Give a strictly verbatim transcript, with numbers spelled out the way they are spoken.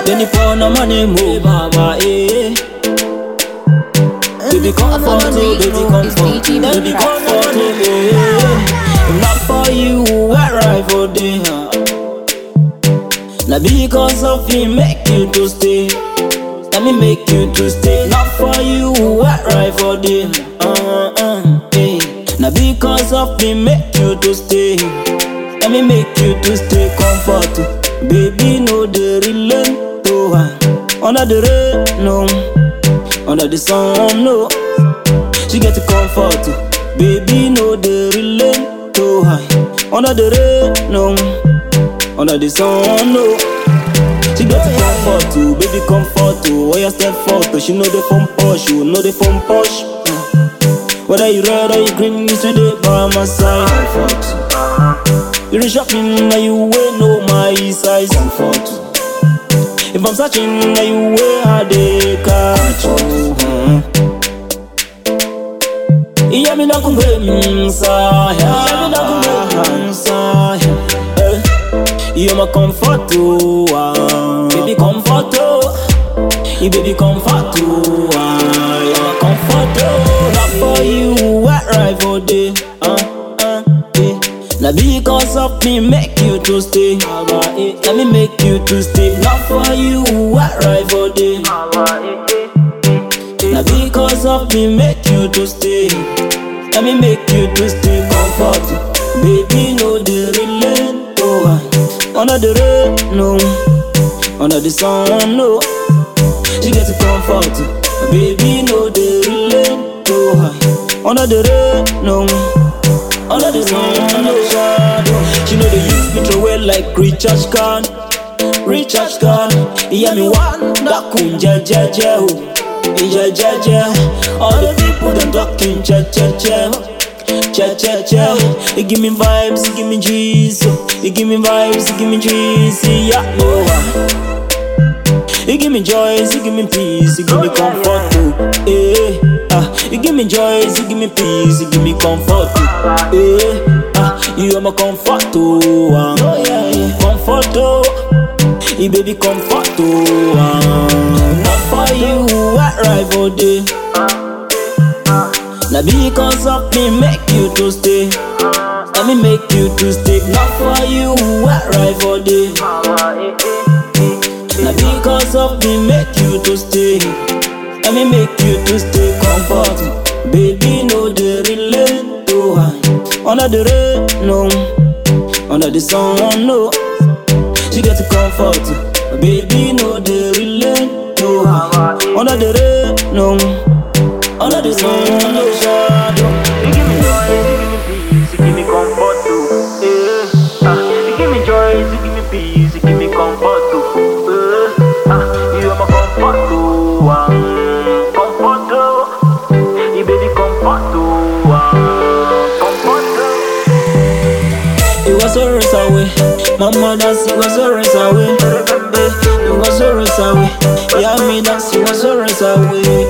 Then you phone on money move, baba, eh. Baby come for me, baby come for me, baby come for me, eh. If not for you, where I for day, huh? Now because of him make you to stay. Let me make you to stay. Not for you, where I for day, uh, uh, eh. Now because of him make you to stay. Let me make you to stay comfort. Baby no the relent to her. Under the rain, no. Under the sun, no. She get the comfort. Baby no the relent to her. Under the rain, no. Under the sun, no. She get the comfort too, baby comfort too. Why you step forward? She know the phone push, you know the phone push. Whether you red or you green, you stay there by my side. Comfort. You shopping, now you wear no my size. Comfort. If I'm searching, now you wear how they catch you. Yeah, me not gonna be inside. Yeah, me not gonna be inside. You're my comfort too, uh. Baby comfort too. You baby comfort too, uh. You're my comfort too. Not for you, where I for day, uh, uh, eh. Now because of me make you to stay, let me make you to stay. Not for you, where I for day. Now because of me make you to stay, let me make you to stay comfort. Baby no the relent to her. Under the rain, no. Under the sun, no. She gets a comfort. Baby, no, they relate to her. Under the rain, no. Under the sun, no shadow. She know they use me throw away like recharge card. Recharge card. Yeah, me one that kun ja ja ja. Ja ja ja. All the people them talking cha cha cha. Cha cha cha, you give me vibes, you give me juice. You give me vibes, you give me juice. Yeah, no. You give me joys, you give me peace, you give me comfort too. Eh, ah, you give me joys, you give me peace, you give me comfort too. Eh, ah, you are my comfort too. Uh, comfort too. You baby comfort too. Uh, not for you, I ride for day. Now because of me make you to stay. Let me make you to stay. Not for you, I ride for day. Now because of me make you to stay. Let me make you to stay comfort. Baby no the relent to her. Under the rain, no. Under the sun, no. She get the comfort. Baby no the relent to her. Under the rain, no. Under the sun, no shadow. You give me joy, you give me peace, you give me comfort too. Eh, ah, you give me joy, you give me peace, you give me comfort too. Eh, ah, you are my comfort too. Ah, comfort too. You baby comfort too. Ah, comfort too. It was a race away. My mother, it was a race away. It was a race away. Yeah, me dance, it was a race away.